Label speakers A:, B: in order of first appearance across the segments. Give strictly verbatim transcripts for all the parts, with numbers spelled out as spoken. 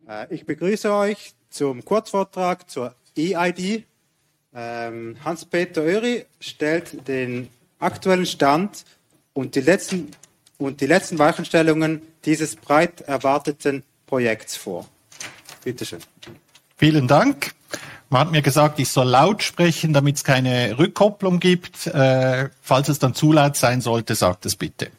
A: Äh, ich begrüße euch zum Kurzvortrag zur E I D. Ähm, Hans-Peter Oeri stellt den aktuellen Stand und die letzten, und die letzten Weichenstellungen dieses breit erwarteten Projekts vor. Bitte schön.
B: Vielen Dank. Man hat mir gesagt, ich soll laut sprechen, damit es keine Rückkopplung gibt. Äh, falls es dann zu laut sein sollte, sagt es bitte.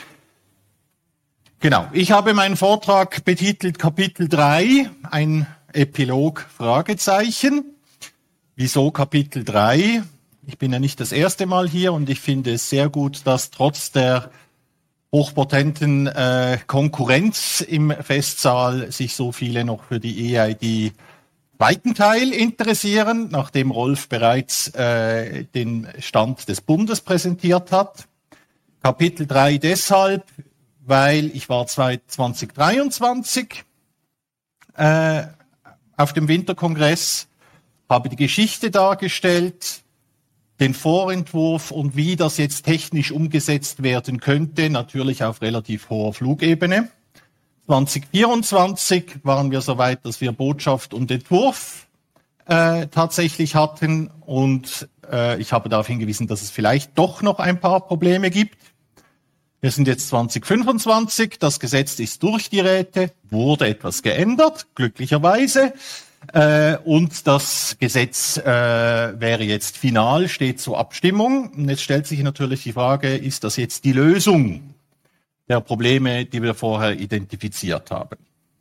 B: Genau, ich habe meinen Vortrag betitelt Kapitel drei, ein Epilog, Fragezeichen. Wieso Kapitel drei? Ich bin ja nicht das erste Mal hier und ich finde es sehr gut, dass trotz der hochpotenten äh, Konkurrenz im Festsaal sich so viele noch für die E I D zweiten Teil interessieren, nachdem Rolf bereits äh, den Stand des Bundes präsentiert hat. Kapitel drei deshalb, weil ich war zwanzig dreiundzwanzig äh, auf dem Winterkongress, habe die Geschichte dargestellt, den Vorentwurf und wie das jetzt technisch umgesetzt werden könnte, natürlich auf relativ hoher Flugebene. zwanzig vierundzwanzig waren wir so weit, dass wir Botschaft und Entwurf äh, tatsächlich hatten und äh, ich habe darauf hingewiesen, dass es vielleicht doch noch ein paar Probleme gibt. Wir sind jetzt zwanzig fünfundzwanzig, das Gesetz ist durch die Räte, wurde etwas geändert, glücklicherweise. Äh, und das Gesetz äh, wäre jetzt final, steht zur Abstimmung. Und jetzt stellt sich natürlich die Frage, ist das jetzt die Lösung der Probleme, die wir vorher identifiziert haben?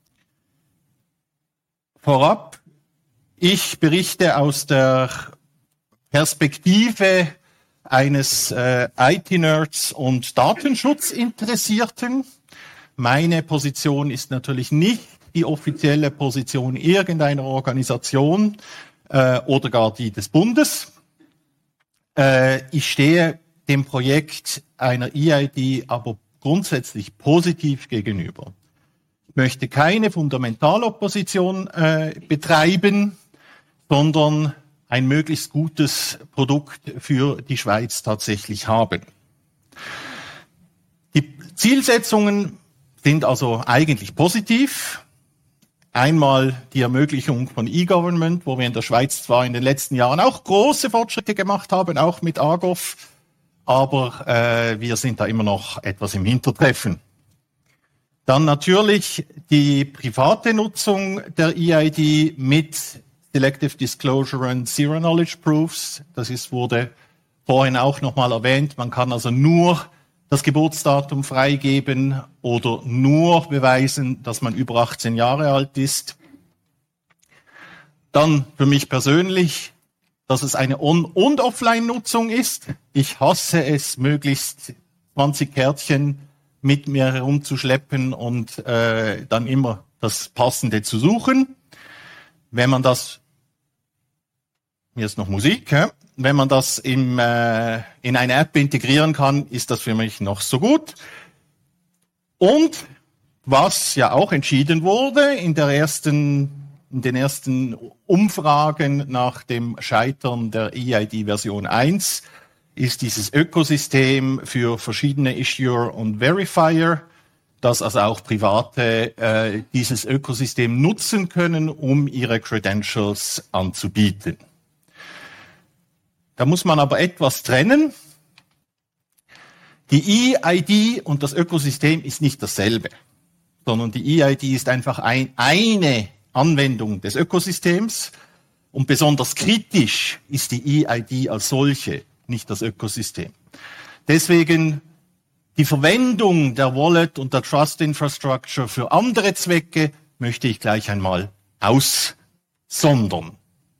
B: Vorab, ich berichte aus der Perspektive eines äh, I T-Nerds und Datenschutzinteressierten. Meine Position ist natürlich nicht die offizielle Position irgendeiner Organisation äh, oder gar die des Bundes. Äh, ich stehe dem Projekt einer E I D aber grundsätzlich positiv gegenüber. Ich möchte keine Fundamentalopposition äh, betreiben, sondern ein möglichst gutes Produkt für die Schweiz tatsächlich haben. Die Zielsetzungen sind also eigentlich positiv. Einmal die Ermöglichung von E-Government, wo wir in der Schweiz zwar in den letzten Jahren auch große Fortschritte gemacht haben, auch mit AGOV, aber äh, wir sind da immer noch etwas im Hintertreffen. Dann natürlich die private Nutzung der E I D mit Selective Disclosure and Zero Knowledge Proofs. Das ist, wurde vorhin auch nochmal erwähnt. Man kann also nur das Geburtsdatum freigeben oder nur beweisen, dass man über achtzehn Jahre alt ist. Dann für mich persönlich, dass es eine On- und Offline-Nutzung ist. Ich hasse es, möglichst zwanzig Kärtchen mit mir herumzuschleppen und äh, dann immer das Passende zu suchen. Wenn man das, hier ist noch Musik, ja? Wenn man das im, äh, in eine App integrieren kann, ist das für mich noch so gut. Und was ja auch entschieden wurde in der ersten, in den ersten Umfragen nach dem Scheitern der E I D Version eins, ist dieses Ökosystem für verschiedene Issuer und Verifier, dass also auch Private äh, dieses Ökosystem nutzen können, um ihre Credentials anzubieten. Da muss man aber etwas trennen. Die E I D und das Ökosystem ist nicht dasselbe, sondern die E I D ist einfach ein, eine Anwendung des Ökosystems und besonders kritisch ist die E I D als solche, nicht das Ökosystem. Deswegen die Verwendung der Wallet und der Trust Infrastructure für andere Zwecke möchte ich gleich einmal aussondern.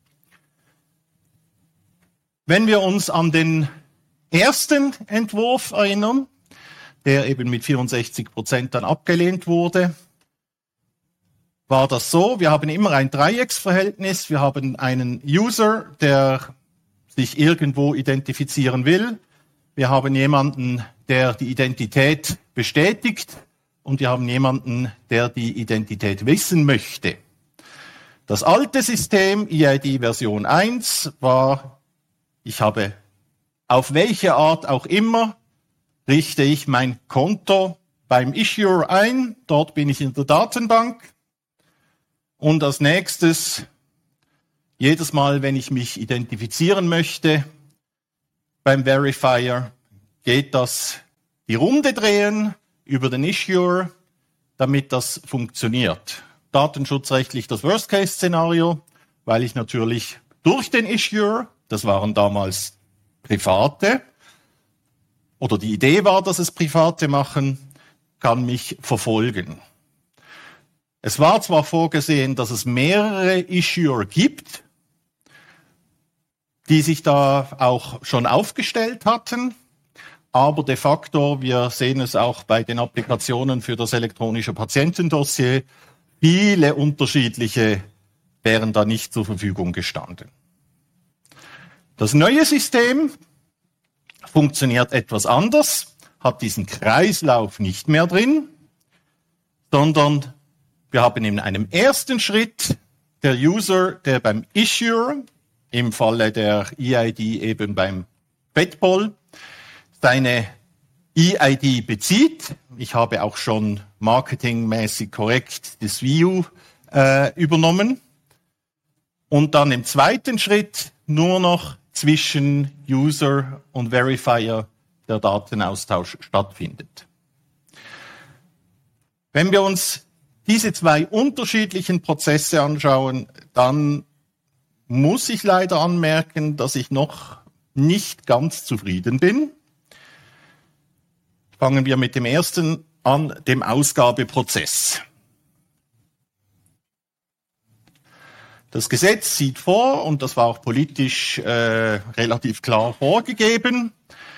B: Wenn wir uns an den ersten Entwurf erinnern, der eben mit vierundsechzig Prozent dann abgelehnt wurde, war das so, wir haben immer ein Dreiecksverhältnis, wir haben einen User, der sich irgendwo identifizieren will, wir haben jemanden, der die Identität bestätigt und wir haben jemanden, der die Identität wissen möchte. Das alte System, E I D Version eins, war, ich habe auf welche Art auch immer, richte ich mein Konto beim Issuer ein, dort bin ich in der Datenbank Und als nächstes, jedes Mal, wenn ich mich identifizieren möchte beim Verifier, geht das die Runde drehen über den Issuer, damit das funktioniert. Datenschutzrechtlich das Worst-Case-Szenario, weil ich natürlich durch den Issuer, das waren damals Private, oder die Idee war, dass es Private machen, kann mich verfolgen. Es war zwar vorgesehen, dass es mehrere Issuer gibt, die sich da auch schon aufgestellt hatten, aber de facto, wir sehen es auch bei den Applikationen für das elektronische Patientendossier, viele unterschiedliche wären da nicht zur Verfügung gestanden. Das neue System funktioniert etwas anders, hat diesen Kreislauf nicht mehr drin, sondern wir haben in einem ersten Schritt der User, der beim Issuer, im Falle der E I D eben beim FedPol, seine E I D bezieht. Ich habe auch schon marketingmäßig korrekt das View äh, übernommen. Und dann im zweiten Schritt nur noch zwischen User und Verifier der Datenaustausch stattfindet. Wenn wir uns diese zwei unterschiedlichen Prozesse anschauen, dann muss ich leider anmerken, dass ich noch nicht ganz zufrieden bin. Fangen wir mit dem ersten an, dem Ausgabeprozess. Das Gesetz sieht vor, und das war auch politisch äh, relativ klar vorgegeben,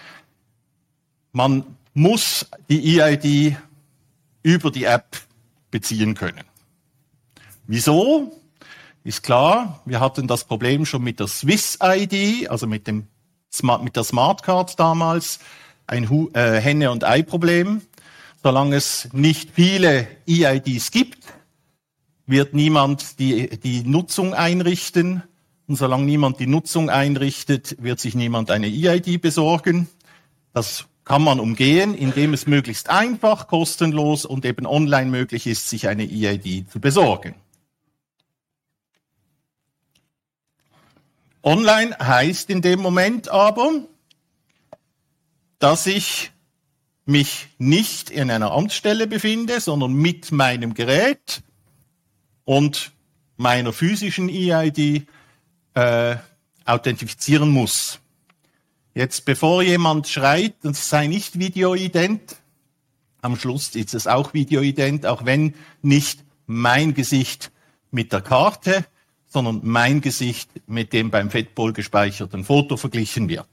B: man muss die E I D über die App beziehen können. Wieso? Ist klar, wir hatten das Problem schon mit der Swiss I D, also mit, dem Smart, mit der Smartcard damals, ein Hu- äh, Henne- und Ei-Problem. Solange es nicht viele E I Ds gibt, wird niemand die, die Nutzung einrichten. Und solange niemand die Nutzung einrichtet, wird sich niemand eine E I D besorgen. Das kann man umgehen, indem es möglichst einfach, kostenlos und eben online möglich ist, sich eine E I D zu besorgen. Online heißt in dem Moment aber, dass ich mich nicht in einer Amtsstelle befinde, sondern mit meinem Gerät und meiner physischen E I D äh, authentifizieren muss. Jetzt, bevor jemand schreit, es sei nicht videoident, am Schluss ist es auch videoident, auch wenn nicht mein Gesicht mit der Karte, sondern mein Gesicht mit dem beim FedPol gespeicherten Foto verglichen wird.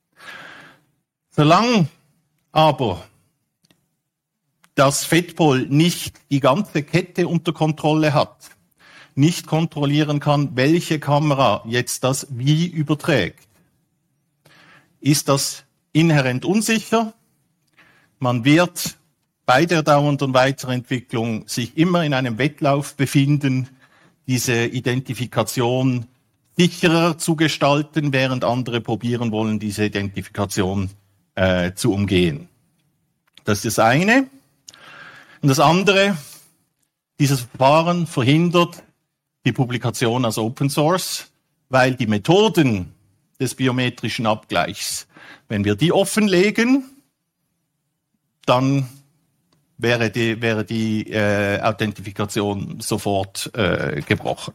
B: Solange aber das FedPol nicht die ganze Kette unter Kontrolle hat, nicht kontrollieren kann, welche Kamera jetzt das wie überträgt, ist das inhärent unsicher. Man wird bei der dauernden Weiterentwicklung sich immer in einem Wettlauf befinden, diese Identifikation sicherer zu gestalten, während andere probieren wollen, diese Identifikation äh, zu umgehen. Das ist das eine. Und das andere, dieses Verfahren verhindert die Publikation als Open Source, weil die Methoden des biometrischen Abgleichs, wenn wir die offenlegen, dann wäre die, wäre die äh, Authentifikation sofort äh, gebrochen.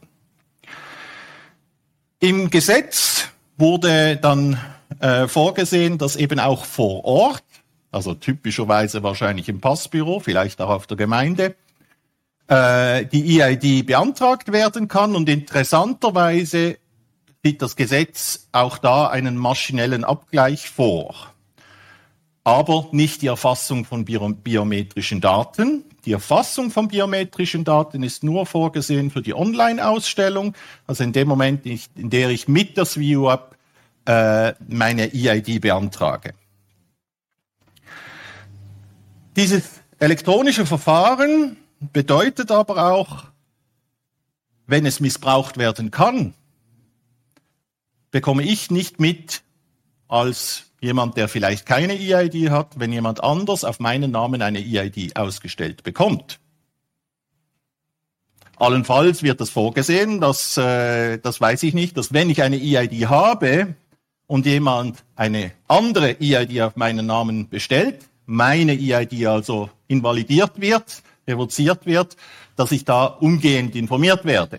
B: Im Gesetz wurde dann äh, vorgesehen, dass eben auch vor Ort, also typischerweise wahrscheinlich im Passbüro, vielleicht auch auf der Gemeinde, äh, die E I D beantragt werden kann. Und interessanterweise sieht das Gesetz auch da einen maschinellen Abgleich vor. Aber nicht die Erfassung von biometrischen Daten. Die Erfassung von biometrischen Daten ist nur vorgesehen für die Online-Ausstellung, also in dem Moment, in der ich mit der SWIU-App äh, meine E I D beantrage. Dieses elektronische Verfahren bedeutet aber auch, wenn es missbraucht werden kann, bekomme ich nicht mit als jemand, der vielleicht keine E I D hat, wenn jemand anders auf meinen Namen eine E I D ausgestellt bekommt. Allenfalls wird es vorgesehen, dass, äh, das weiß ich nicht, dass wenn ich eine E I D habe und jemand eine andere E I D auf meinen Namen bestellt, meine E I D also invalidiert wird, revoziert wird, dass ich da umgehend informiert werde.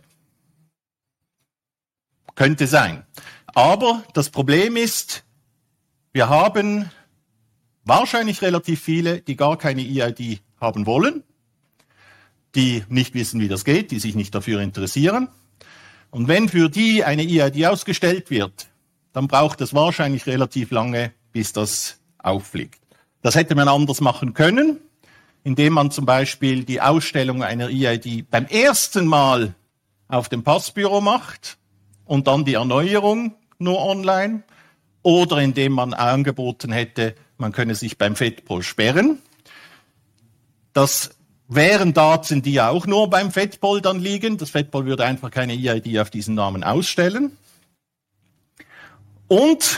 B: Könnte sein. Aber das Problem ist, wir haben wahrscheinlich relativ viele, die gar keine E I D haben wollen, die nicht wissen, wie das geht, die sich nicht dafür interessieren. Und wenn für die eine E I D ausgestellt wird, dann braucht es wahrscheinlich relativ lange, bis das auffliegt. Das hätte man anders machen können, indem man zum Beispiel die Ausstellung einer E I D beim ersten Mal auf dem Passbüro macht und dann die Erneuerung nur online, oder indem man angeboten hätte, man könne sich beim FedPol sperren. Das wären Daten, die ja auch nur beim FedPol dann liegen. Das FedPol würde einfach keine E I D auf diesen Namen ausstellen. Und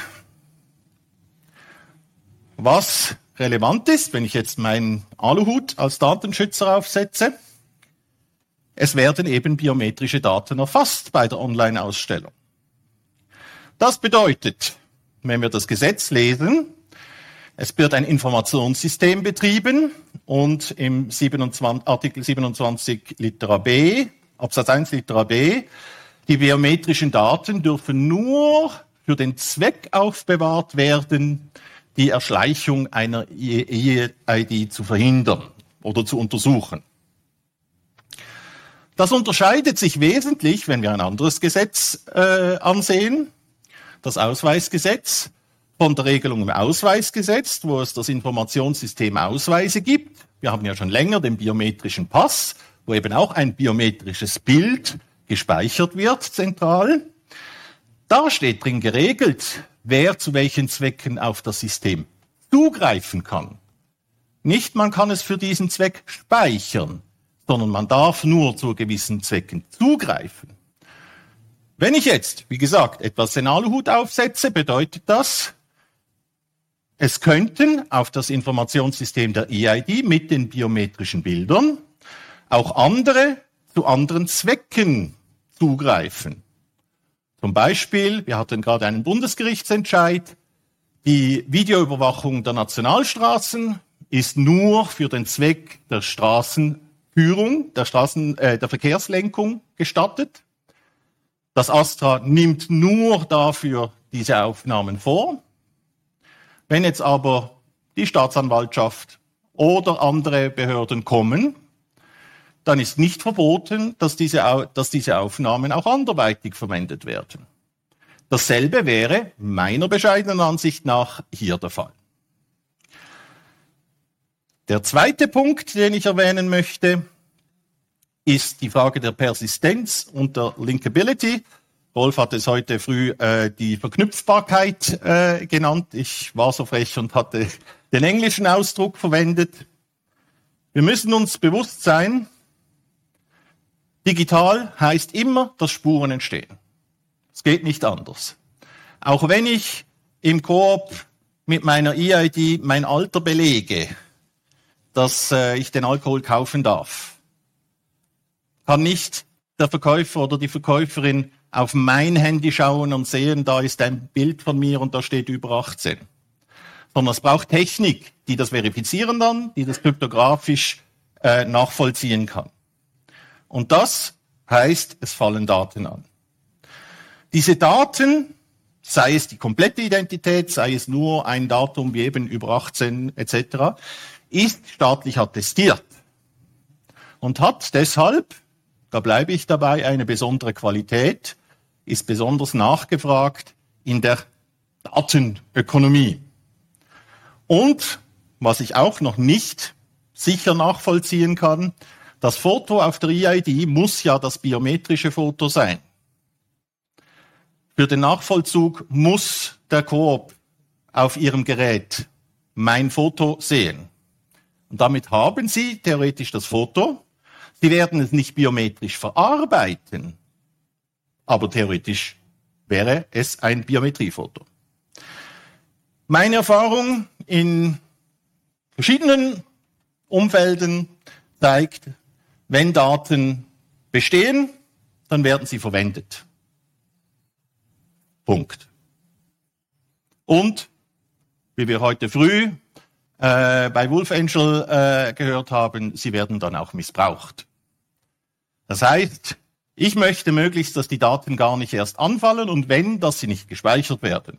B: was relevant ist, wenn ich jetzt meinen Aluhut als Datenschützer aufsetze, es werden eben biometrische Daten erfasst bei der Online-Ausstellung. Das bedeutet, wenn wir das Gesetz lesen, es wird ein Informationssystem betrieben und im siebenundzwanzig, Artikel siebenundzwanzig Litera B, Absatz eins Litera B, die biometrischen Daten dürfen nur für den Zweck aufbewahrt werden, die Erschleichung einer E I D zu verhindern oder zu untersuchen. Das unterscheidet sich wesentlich, wenn wir ein anderes Gesetz äh, ansehen, das Ausweisgesetz, von der Regelung im Ausweisgesetz, wo es das Informationssystem Ausweise gibt. Wir haben ja schon länger den biometrischen Pass, wo eben auch ein biometrisches Bild gespeichert wird, zentral. Da steht drin geregelt, wer zu welchen Zwecken auf das System zugreifen kann. Nicht, man kann es für diesen Zweck speichern, sondern man darf nur zu gewissen Zwecken zugreifen. Wenn ich jetzt, wie gesagt, etwas den Aluhut aufsetze, bedeutet das, es könnten auf das Informationssystem der E I D mit den biometrischen Bildern auch andere zu anderen Zwecken zugreifen. Zum Beispiel, wir hatten gerade einen Bundesgerichtsentscheid, die Videoüberwachung der Nationalstraßen ist nur für den Zweck der Straßenführung, der, Straßen, äh, der Verkehrslenkung gestattet. Das AStRA nimmt nur dafür diese Aufnahmen vor. Wenn jetzt aber die Staatsanwaltschaft oder andere Behörden kommen, dann ist nicht verboten, dass diese, dass diese Aufnahmen auch anderweitig verwendet werden. Dasselbe wäre meiner bescheidenen Ansicht nach hier der Fall. Der zweite Punkt, den ich erwähnen möchte, ist die Frage der Persistenz und der Linkability. Rolf hat es heute früh äh, die Verknüpfbarkeit äh, genannt. Ich war so frech und hatte den englischen Ausdruck verwendet. Wir müssen uns bewusst sein, digital heißt immer, dass Spuren entstehen. Es geht nicht anders. Auch wenn ich im Coop mit meiner E I D mein Alter belege, dass äh, ich den Alkohol kaufen darf, kann nicht der Verkäufer oder die Verkäuferin auf mein Handy schauen und sehen, da ist ein Bild von mir und da steht über achtzehn. Sondern es braucht Technik, die das verifizieren kann, die das kryptografisch äh, nachvollziehen kann. Und das heißt, es fallen Daten an. Diese Daten, sei es die komplette Identität, sei es nur ein Datum wie eben über achtzehn et cetera, ist staatlich attestiert und hat deshalb, da bleibe ich dabei, eine besondere Qualität, ist besonders nachgefragt in der Datenökonomie. Und, was ich auch noch nicht sicher nachvollziehen kann, das Foto auf der E I D muss ja das biometrische Foto sein. Für den Nachvollzug muss der Coop auf ihrem Gerät mein Foto sehen. Und damit haben Sie theoretisch das Foto. Sie werden es nicht biometrisch verarbeiten, aber theoretisch wäre es ein Biometriefoto. Meine Erfahrung in verschiedenen Umfelden zeigt, wenn Daten bestehen, dann werden sie verwendet. Punkt. Und, wie wir heute früh äh, bei Wolf Angel äh, gehört haben, sie werden dann auch missbraucht. Das heißt, ich möchte möglichst, dass die Daten gar nicht erst anfallen und wenn, dass sie nicht gespeichert werden.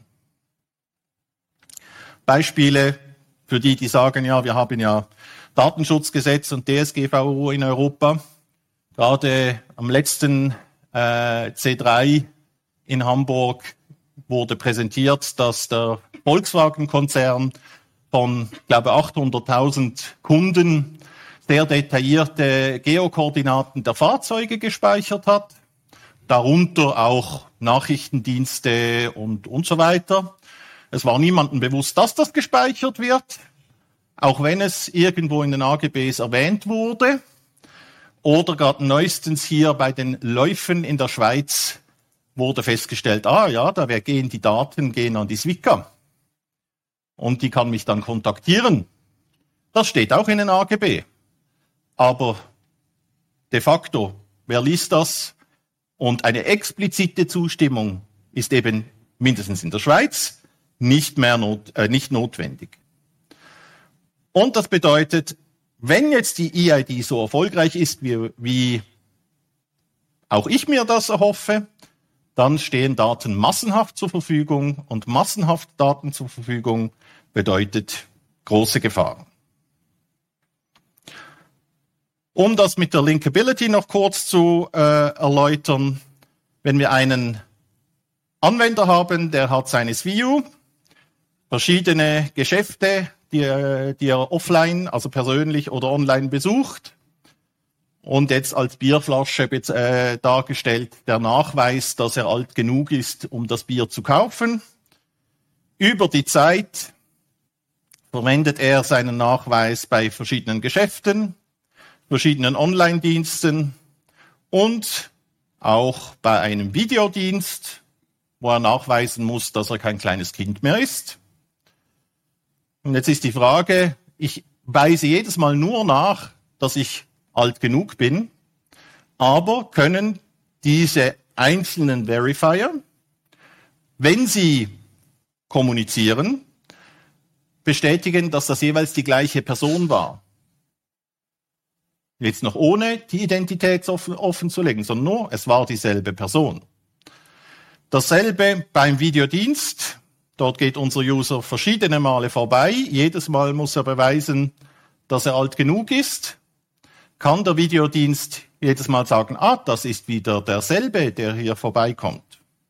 B: Beispiele für die, die sagen, ja, wir haben ja Datenschutzgesetz und D S G V O in Europa. Gerade am letzten äh, C drei in Hamburg wurde präsentiert, dass der Volkswagen-Konzern von, ich glaube, achthunderttausend Kunden sehr detaillierte Geokoordinaten der Fahrzeuge gespeichert hat, darunter auch Nachrichtendienste und, und so weiter. Es war niemandem bewusst, dass das gespeichert wird, auch wenn es irgendwo in den A G Bs erwähnt wurde. Oder gerade neuestens hier bei den Läufen in der Schweiz wurde festgestellt, ah ja, da gehen die Daten gehen an die Swica. Und die kann mich dann kontaktieren. Das steht auch in den A G B. Aber de facto, wer liest das? Und eine explizite Zustimmung ist eben mindestens in der Schweiz nicht mehr not, äh, nicht notwendig. Und das bedeutet, wenn jetzt die E I D so erfolgreich ist, wie, wie auch ich mir das erhoffe, dann stehen Daten massenhaft zur Verfügung und massenhaft Daten zur Verfügung bedeutet große Gefahren. Um das mit der Linkability noch kurz zu äh, erläutern, wenn wir einen Anwender haben, der hat seine S V U, verschiedene Geschäfte, die, die er offline, also persönlich oder online besucht und jetzt als Bierflasche äh, dargestellt der Nachweis, dass er alt genug ist, um das Bier zu kaufen. Über die Zeit verwendet er seinen Nachweis bei verschiedenen Geschäften, verschiedenen Online-Diensten und auch bei einem Videodienst, wo er nachweisen muss, dass er kein kleines Kind mehr ist. Und jetzt ist die Frage, ich weise jedes Mal nur nach, dass ich alt genug bin, aber können diese einzelnen Verifier, wenn sie kommunizieren, bestätigen, dass das jeweils die gleiche Person war? Jetzt noch ohne die Identität offen, offen zu legen, sondern nur, es war dieselbe Person. Dasselbe beim Videodienst. Dort geht unser User verschiedene Male vorbei. Jedes Mal muss er beweisen, dass er alt genug ist. Kann der Videodienst jedes Mal sagen, ah, das ist wieder derselbe, der hier vorbeikommt.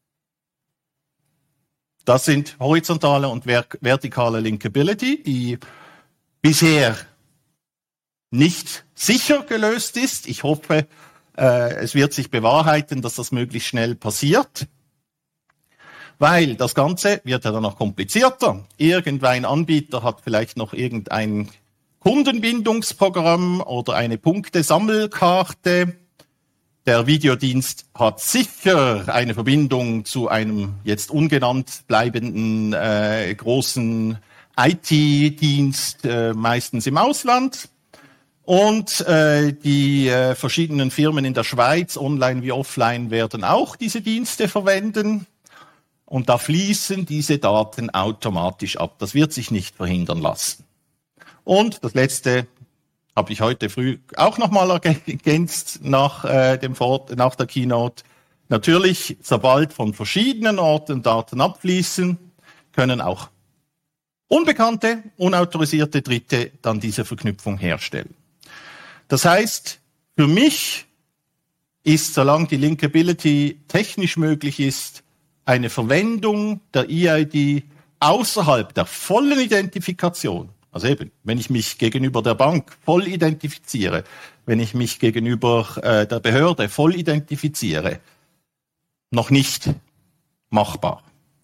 B: Das sind horizontale und vertikale Linkability, die bisher nicht sicher gelöst ist. Ich hoffe, äh, es wird sich bewahrheiten, dass das möglichst schnell passiert. Weil das Ganze wird ja dann noch komplizierter. Irgendein Anbieter hat vielleicht noch irgendein Kundenbindungsprogramm oder eine Punktesammelkarte. Der Videodienst hat sicher eine Verbindung zu einem jetzt ungenannt bleibenden äh, großen I T-Dienst, äh, meistens im Ausland. Und äh, die äh, verschiedenen Firmen in der Schweiz, online wie offline, werden auch diese Dienste verwenden. Und da fließen diese Daten automatisch ab. Das wird sich nicht verhindern lassen. Und das Letzte habe ich heute früh auch nochmal ergänzt nach, äh, dem Vor- nach der Keynote. Natürlich, sobald von verschiedenen Orten Daten abfließen, können auch unbekannte, unautorisierte Dritte dann diese Verknüpfung herstellen. Das heißt, für mich ist, solange die Linkability technisch möglich ist, eine Verwendung der E I D außerhalb der vollen Identifikation, also eben, wenn ich mich gegenüber der Bank voll identifiziere, wenn ich mich gegenüber äh, der Behörde voll identifiziere, noch nicht machbar.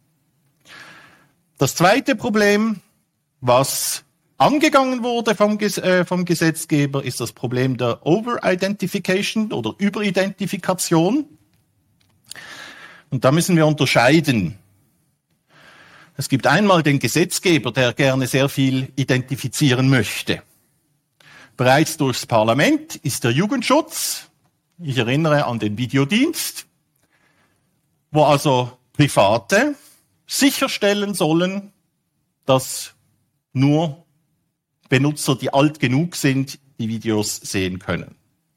B: Das zweite Problem, was angegangen wurde vom, äh, vom Gesetzgeber, ist das Problem der Over-Identification oder Überidentifikation. Und da müssen wir unterscheiden. Es gibt einmal den Gesetzgeber, der gerne sehr viel identifizieren möchte. Bereits durchs Parlament ist der Jugendschutz Ich erinnere an den Videodienst, wo also Private sicherstellen sollen, dass nur Benutzer, die alt genug sind, die Videos sehen können.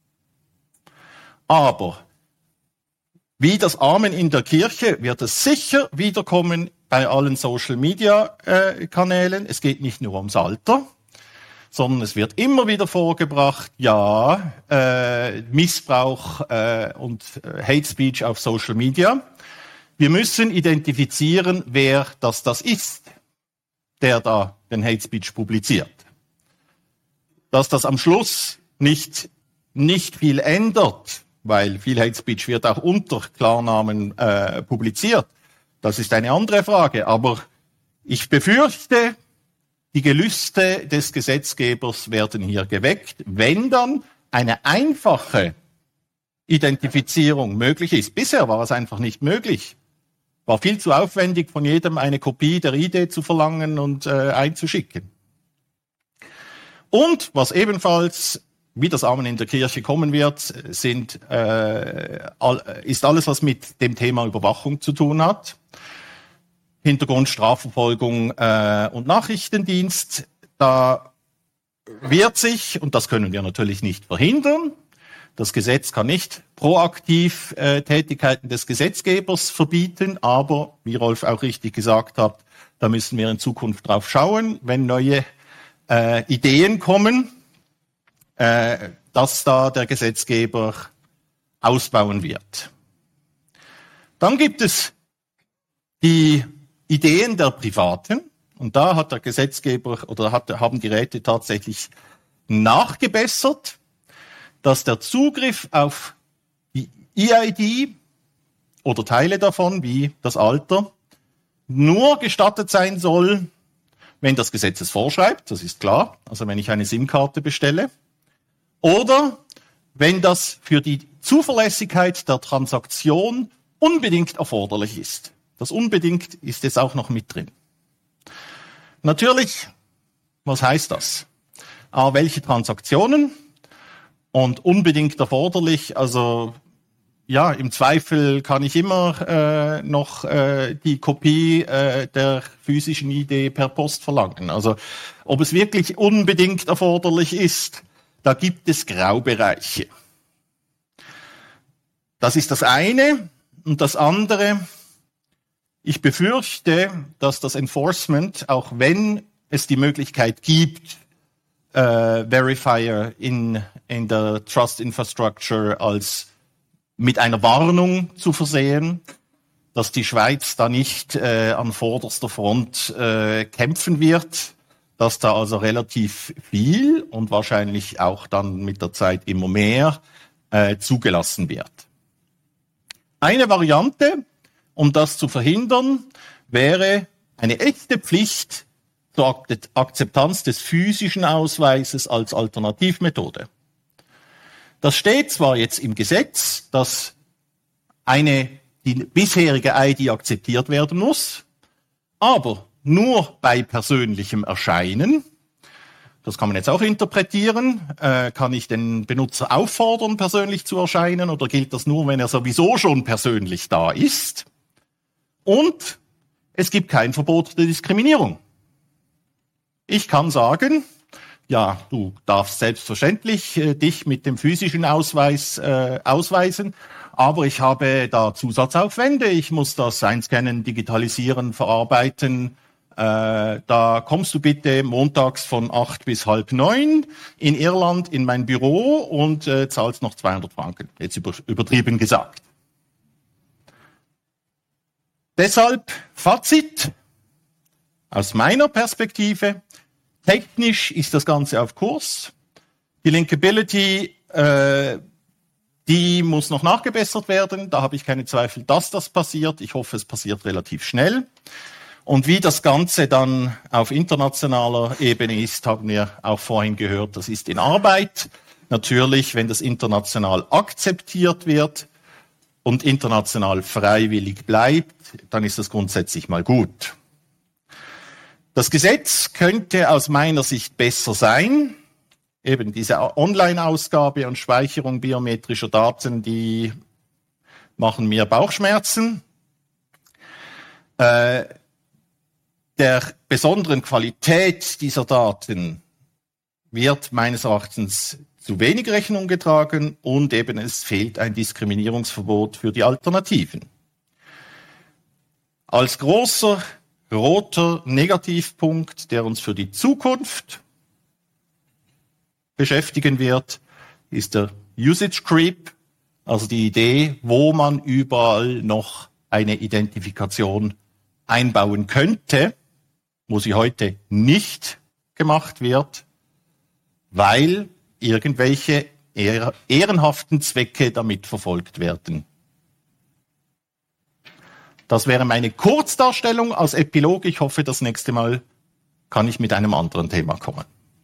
B: Aber wie das Amen in der Kirche wird es sicher wiederkommen bei allen Social-Media-Kanälen. Es geht nicht nur ums Alter, sondern es wird immer wieder vorgebracht, ja, äh, Missbrauch äh, und äh, Hate Speech auf Social Media. Wir müssen identifizieren, wer das das ist, der da den Hate Speech publiziert. Dass das am Schluss nicht, nicht viel ändert, weil viel Hate Speech wird auch unter Klarnamen äh, publiziert. Das ist eine andere Frage. Aber ich befürchte, die Gelüste des Gesetzgebers werden hier geweckt, wenn dann eine einfache Identifizierung möglich ist. Bisher war es einfach nicht möglich. War viel zu aufwendig, von jedem eine Kopie der I D zu verlangen und äh, einzuschicken. Und was ebenfalls, wie das Amen in der Kirche kommen wird, sind, äh, all, ist alles, was mit dem Thema Überwachung zu tun hat. Hintergrund, Strafverfolgung äh, und Nachrichtendienst. Da wird sich, und das können wir natürlich nicht verhindern, das Gesetz kann nicht proaktiv äh, Tätigkeiten des Gesetzgebers verbieten, aber, wie Rolf auch richtig gesagt hat, da müssen wir in Zukunft drauf schauen, wenn neue äh, Ideen kommen, äh, dass da der Gesetzgeber ausbauen wird. Dann gibt es die Ideen der Privaten, und da hat der Gesetzgeber oder hat, haben die Räte tatsächlich nachgebessert, dass der Zugriff auf die E I D oder Teile davon, wie das Alter, nur gestattet sein soll, wenn das Gesetz es vorschreibt, das ist klar, also wenn ich eine SIM-Karte bestelle, oder wenn das für die Zuverlässigkeit der Transaktion unbedingt erforderlich ist. Das unbedingt ist jetzt auch noch mit drin. Natürlich, was heißt das? Aber welche Transaktionen? Und unbedingt erforderlich, also ja, im Zweifel kann ich immer äh, noch äh, die Kopie äh, der physischen I D per Post verlangen. Also ob es wirklich unbedingt erforderlich ist, da gibt es Graubereiche. Das ist das eine. Und das andere, ich befürchte, dass das Enforcement, auch wenn es die Möglichkeit gibt, äh, Verifier in, in der Trust Infrastructure als mit einer Warnung zu versehen, dass die Schweiz da nicht äh, an vorderster Front äh, kämpfen wird, dass da also relativ viel und wahrscheinlich auch dann mit der Zeit immer mehr äh, zugelassen wird. Eine Variante, um das zu verhindern, wäre eine echte Pflicht zur Akzeptanz des physischen Ausweises als Alternativmethode. Das steht zwar jetzt im Gesetz, dass eine die bisherige I D akzeptiert werden muss, aber nur bei persönlichem Erscheinen. Das kann man jetzt auch interpretieren. Äh, kann ich den Benutzer auffordern, persönlich zu erscheinen, oder gilt das nur, wenn er sowieso schon persönlich da ist? Und es gibt kein Verbot der Diskriminierung. Ich kann sagen, ja, du darfst selbstverständlich äh, dich mit dem physischen Ausweis äh, ausweisen, aber ich habe da Zusatzaufwände. Ich muss das einscannen, digitalisieren, verarbeiten. Äh, da kommst du bitte montags von acht bis halb neun in Irland in mein Büro und äh, zahlst noch zweihundert Franken. Jetzt über, übertrieben gesagt. Deshalb Fazit aus meiner Perspektive. Technisch ist das Ganze auf Kurs. Die Linkability, äh, die muss noch nachgebessert werden. Da habe ich keine Zweifel, dass das passiert. Ich hoffe, es passiert relativ schnell. Und wie das Ganze dann auf internationaler Ebene ist, haben wir auch vorhin gehört, das ist in Arbeit. Natürlich, wenn das international akzeptiert wird und international freiwillig bleibt, dann ist das grundsätzlich mal gut. Das Gesetz könnte aus meiner Sicht besser sein. eben diese Online-Ausgabe und Speicherung biometrischer Daten, die machen mir Bauchschmerzen. Äh, der besonderen Qualität dieser Daten wird meines Erachtens zu wenig Rechnung getragen und eben es fehlt ein Diskriminierungsverbot für die Alternativen. Als großer roter Negativpunkt, der uns für die Zukunft beschäftigen wird, ist der Usage Creep, also die Idee, wo man überall noch eine Identifikation einbauen könnte, wo sie heute nicht gemacht wird, weil irgendwelche ehr- ehrenhaften Zwecke damit verfolgt werden. Das wäre meine Kurzdarstellung als Epilog. Ich hoffe, das nächste Mal kann ich mit einem anderen Thema kommen.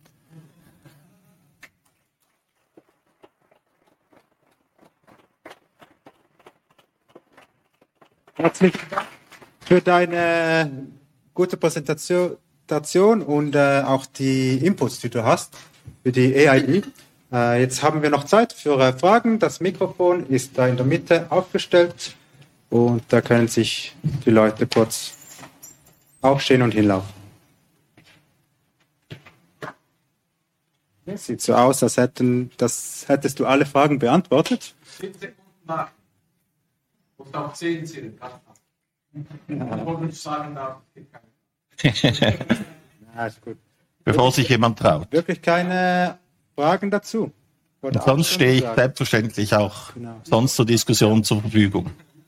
A: Herzlichen Dank für deine gute Präsentation und äh, auch die Inputs, die du hast für die A I D. Äh, jetzt haben wir noch Zeit für äh, Fragen. Das Mikrofon ist da in der Mitte aufgestellt und da können sich die Leute kurz aufstehen und hinlaufen. Es sieht so aus, als hätten, das, hättest du alle Fragen beantwortet.
C: zehn Sekunden nach. Und auch zehn sind. Ich wollte nicht sagen, da gibt keine.
A: Ja, ist gut.
B: Bevor sich jemand traut.
A: Wirklich keine Fragen dazu?
B: Und sonst stehe ich selbstverständlich auch genau. sonst zur Diskussion zur Verfügung.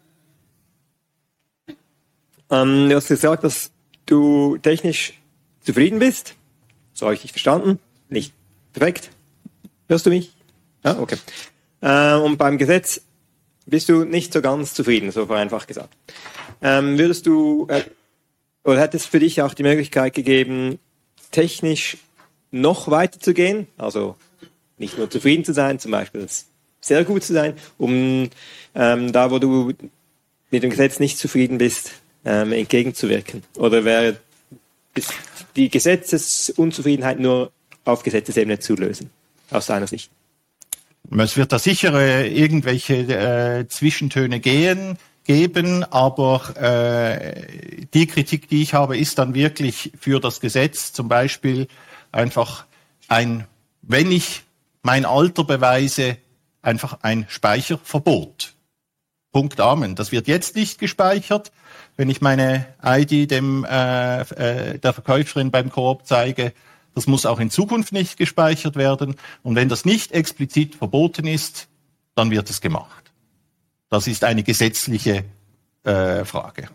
D: Ähm, du hast gesagt, dass du technisch zufrieden bist. So habe ich dich verstanden. Nicht perfekt. Hörst du mich? Ja, okay. Äh, und beim Gesetz bist du nicht so ganz zufrieden, so vereinfacht gesagt. Ähm, würdest du, äh, oder hätte es für dich auch die Möglichkeit gegeben, technisch noch weiter zu gehen? Also nicht nur zufrieden zu sein, zum Beispiel sehr gut zu sein, um ähm, da, wo du mit dem Gesetz nicht zufrieden bist, ähm, entgegenzuwirken? Oder wäre die Gesetzesunzufriedenheit nur auf Gesetzesebene zu lösen, aus deiner Sicht?
B: Es wird da sicher äh, irgendwelche äh, Zwischentöne gehen, geben, aber äh, die Kritik, die ich habe, ist dann wirklich für das Gesetz zum Beispiel einfach ein, wenn ich mein Alter beweise, einfach ein Speicherverbot. Punkt, Amen. Das wird jetzt nicht gespeichert. Wenn ich meine I D dem äh, äh, der Verkäuferin beim Coop zeige, das muss auch in Zukunft nicht gespeichert werden. Und wenn das nicht explizit verboten ist, dann wird es gemacht. Das ist eine gesetzliche äh, Frage.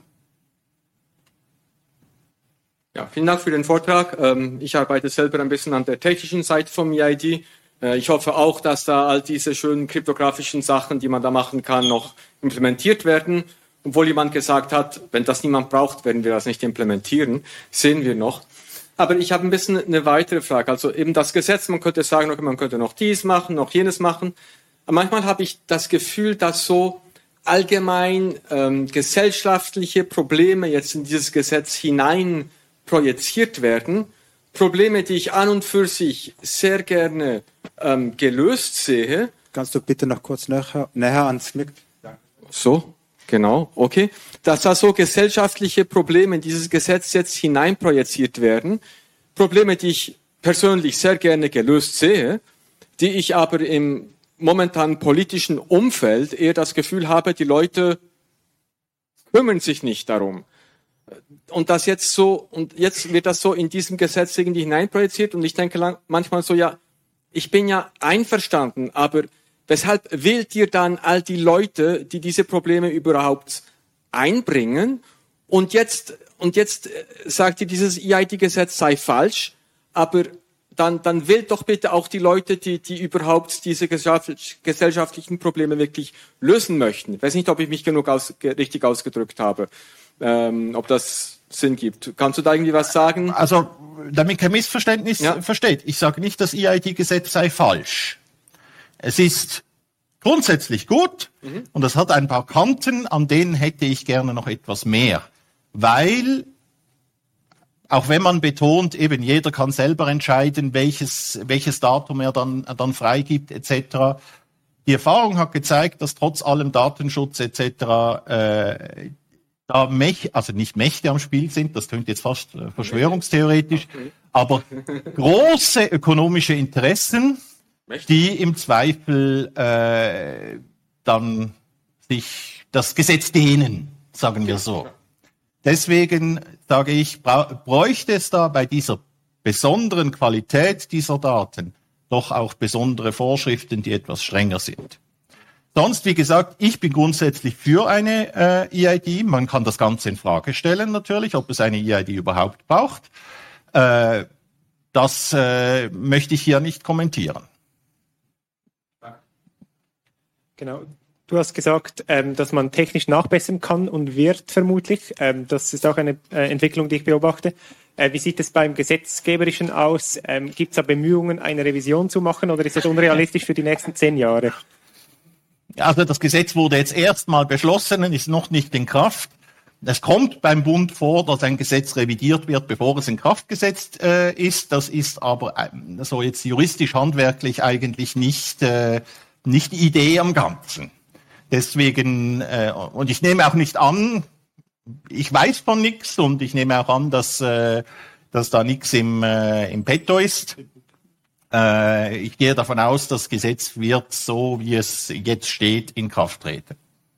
C: Ja, vielen Dank für den Vortrag. Ich arbeite selber ein bisschen an der technischen Seite vom E I D. Ich hoffe auch, dass da all diese schönen kryptografischen Sachen, die man da machen kann, noch implementiert werden. Obwohl jemand gesagt hat, wenn das niemand braucht, werden wir das nicht implementieren. Sehen wir noch. Aber ich habe ein bisschen eine weitere Frage. Also eben das Gesetz, man könnte sagen, okay, man könnte noch dies machen, noch jenes machen. Aber manchmal habe ich das Gefühl, dass so allgemein ähm, gesellschaftliche Probleme jetzt in dieses Gesetz hinein projiziert werden. Probleme, die ich an und für sich sehr gerne ähm, gelöst sehe.
A: Kannst du bitte noch kurz näher, näher ans Mikrofon?
C: So, genau, okay. Dass da so gesellschaftliche Probleme in dieses Gesetz jetzt hinein projiziert werden. Probleme, die ich persönlich sehr gerne gelöst sehe, die ich aber im momentanen politischen Umfeld eher das Gefühl habe, die Leute kümmern sich nicht darum. Und das jetzt so, und jetzt wird das so in diesem Gesetz irgendwie hineinprojiziert und ich denke lang, manchmal so, ja, ich bin ja einverstanden, aber weshalb wählt ihr dann all die Leute, die diese Probleme überhaupt einbringen und jetzt, und jetzt sagt ihr, dieses E I D-Gesetz sei falsch, aber Dann, dann wählt doch bitte auch die Leute, die, die überhaupt diese gesellschaftlichen Probleme wirklich lösen möchten. Ich weiß nicht, ob ich mich genug aus, richtig ausgedrückt habe, ähm, ob das Sinn gibt. Kannst du da irgendwie was sagen?
B: Also, damit kein Missverständnis
C: Ja.
B: versteht. Ich sage nicht, das E I D-Gesetz sei falsch. Es ist grundsätzlich gut mhm. und es hat ein paar Kanten, an denen hätte ich gerne noch etwas mehr. Weil auch wenn man betont, eben jeder kann selber entscheiden, welches, welches Datum er dann, dann freigibt et cetera. Die Erfahrung hat gezeigt, dass trotz allem Datenschutz et cetera äh, da Mächte, also nicht Mächte am Spiel sind, das klingt jetzt fast äh, verschwörungstheoretisch, aber große ökonomische Interessen, die im Zweifel äh, dann sich das Gesetz dehnen, sagen wir so. Deswegen sage ich, bräuchte es da bei dieser besonderen Qualität dieser Daten doch auch besondere Vorschriften, die etwas strenger sind. Sonst, wie gesagt, ich bin grundsätzlich für eine äh, E I D. Man kann das Ganze in Frage stellen natürlich, ob es eine E I D überhaupt braucht. Äh, das äh, möchte ich hier nicht kommentieren.
D: Genau. Du hast gesagt, ähm, dass man technisch nachbessern kann und wird vermutlich. Ähm, das ist auch eine äh, Entwicklung, die ich beobachte. Äh, wie sieht es beim Gesetzgeberischen aus? Ähm, Gibt es da Bemühungen, eine Revision zu machen oder ist das unrealistisch für die nächsten zehn Jahre?
B: Also das Gesetz wurde jetzt erstmal beschlossen und ist noch nicht in Kraft. Es kommt beim Bund vor, dass ein Gesetz revidiert wird, bevor es in Kraft gesetzt äh, ist. Das ist aber äh, so jetzt juristisch, handwerklich eigentlich nicht, äh, nicht die Idee am Ganzen. Deswegen, äh, und ich nehme auch nicht an, ich weiß von nichts und ich nehme auch an, dass, äh, dass da nichts im, äh, im Petto ist. Äh, ich gehe davon aus, das Gesetz wird, so wie es jetzt steht, in Kraft treten.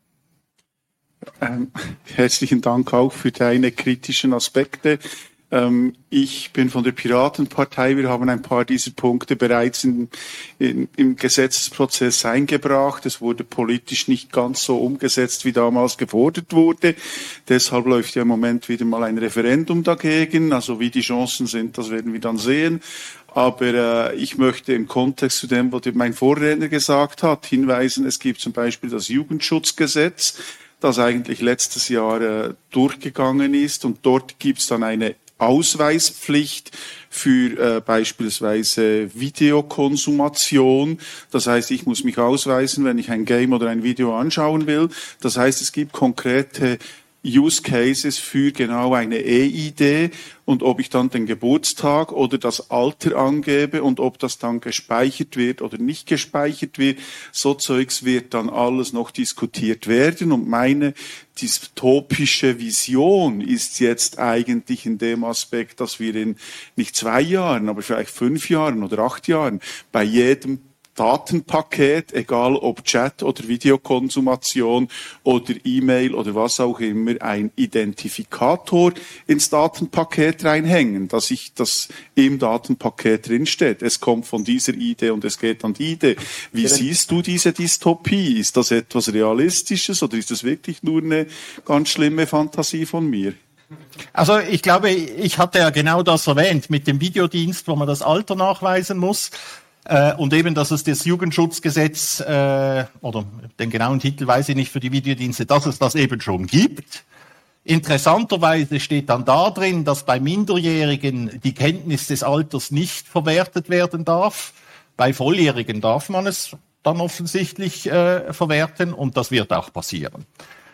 E: Ähm, herzlichen Dank auch für deine kritischen Aspekte. Ähm, ich bin von der Piratenpartei. Wir haben ein paar dieser Punkte bereits in, in, im Gesetzesprozess eingebracht. Es wurde politisch nicht ganz so umgesetzt, wie damals gefordert wurde. Deshalb läuft ja im Moment wieder mal ein Referendum dagegen. Also wie die Chancen sind, das werden wir dann sehen. Aber äh, ich möchte im Kontext zu dem, was mein Vorredner gesagt hat, hinweisen, es gibt zum Beispiel das Jugendschutzgesetz, das eigentlich letztes Jahr äh, durchgegangen ist. Und dort gibt es dann eine Ausweispflicht für äh, beispielsweise Videokonsumation. Das heißt, ich muss mich ausweisen, wenn ich ein Game oder ein Video anschauen will. Das heißt, es gibt konkrete Use Cases für genau eine E I D und ob ich dann den Geburtstag oder das Alter angebe und ob das dann gespeichert wird oder nicht gespeichert wird, so Zeugs wird dann alles noch diskutiert werden und meine dystopische Vision ist jetzt eigentlich in dem Aspekt, dass wir in nicht zwei Jahren, aber vielleicht fünf Jahren oder acht Jahren bei jedem Datenpaket, egal ob Chat oder Videokonsumation oder E-Mail oder was auch immer, ein Identifikator ins Datenpaket reinhängen, dass ich das im Datenpaket drinsteht. Es kommt von dieser I D und es geht an die I D. Wie siehst du diese Dystopie? Ist das etwas Realistisches oder ist das wirklich nur eine ganz schlimme Fantasie von mir?
B: Also ich glaube, ich hatte ja genau das erwähnt mit dem Videodienst, wo man das Alter nachweisen muss. Äh, und eben, dass es das Jugendschutzgesetz, äh, oder den genauen Titel weiß ich nicht für die Videodienste, dass es das eben schon gibt. Interessanterweise steht dann da drin, dass bei Minderjährigen die Kenntnis des Alters nicht verwertet werden darf. Bei Volljährigen darf man es dann offensichtlich äh, verwerten und das wird auch passieren.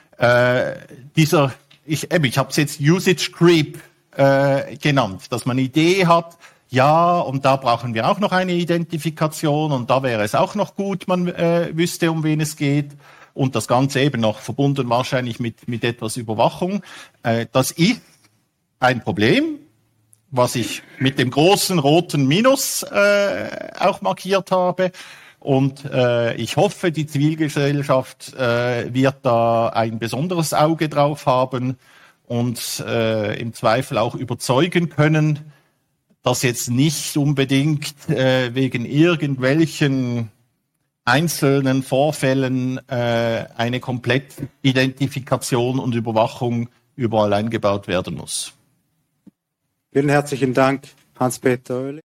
B: Äh, dieser, ich, eben, ich habe es jetzt Usage Creep äh, genannt, dass man eine Idee hat, ja, und da brauchen wir auch noch eine Identifikation und da wäre es auch noch gut, man äh, wüsste, um wen es geht. Und das Ganze eben noch verbunden wahrscheinlich mit, mit etwas Überwachung. Äh, das ist ein Problem, was ich mit dem großen roten Minus äh, auch markiert habe. Und äh, ich hoffe, die Zivilgesellschaft äh, wird da ein besonderes Auge drauf haben und äh, im Zweifel auch überzeugen können, dass jetzt nicht unbedingt äh, wegen irgendwelchen einzelnen Vorfällen äh, eine Komplettidentifikation und Überwachung überall eingebaut werden muss.
A: Vielen herzlichen Dank, Hans-Peter Oehli.